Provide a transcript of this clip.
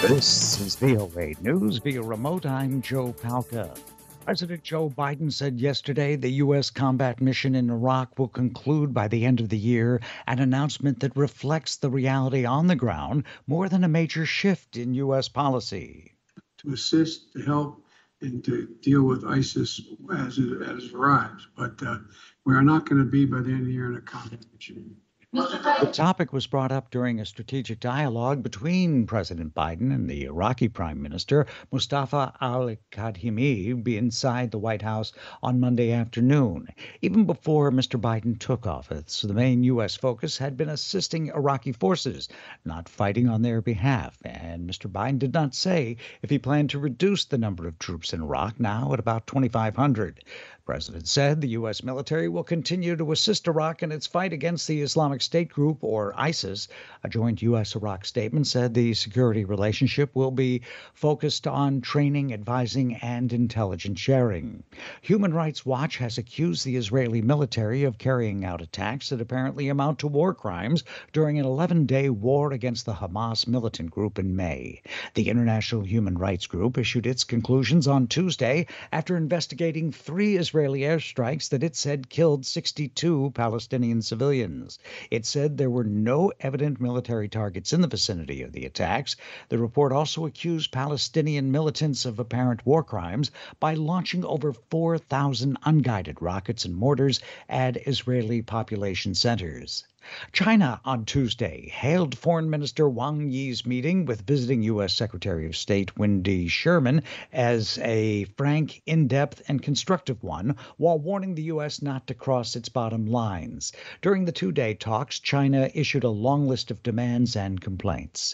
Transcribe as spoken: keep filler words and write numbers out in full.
This is V O A News via remote. I'm Joe Palca. President Joe Biden said yesterday the U S combat mission in Iraq will conclude by the end of the year, an announcement that reflects the reality on the ground more than a major shift in U S policy. To assist, to help, and to deal with ISIS as it, as it arrives. But uh, we are not going to be by the end of the year in a combat mission. The topic was brought up during a strategic dialogue between President Biden and the Iraqi Prime Minister Mustafa al-Kadhimi inside the White House on Monday afternoon. Even before Mister Biden took office, the main U S focus had been assisting Iraqi forces, not fighting on their behalf. And Mister Biden did not say if he planned to reduce the number of troops in Iraq, now at about twenty-five hundred. The president said the U S military will continue to assist Iraq in its fight against the Islamic State Group, or ISIS. A joint U S Iraq statement said the security relationship will be focused on training, advising, and intelligence sharing. Human Rights Watch has accused the Israeli military of carrying out attacks that apparently amount to war crimes during an eleven-day war against the Hamas militant group in May. The International Human Rights Group issued its conclusions on Tuesday after investigating three Israeli airstrikes that it said killed sixty-two Palestinian civilians. It said there were no evident military targets in the vicinity of the attacks. The report also accused Palestinian militants of apparent war crimes by launching over four thousand unguided rockets and mortars at Israeli population centers. China on Tuesday hailed Foreign Minister Wang Yi's meeting with visiting U S. Secretary of State Wendy Sherman as a frank, in-depth, and constructive one, while warning the U S not to cross its bottom lines. During the two-day talks, China issued a long list of demands and complaints.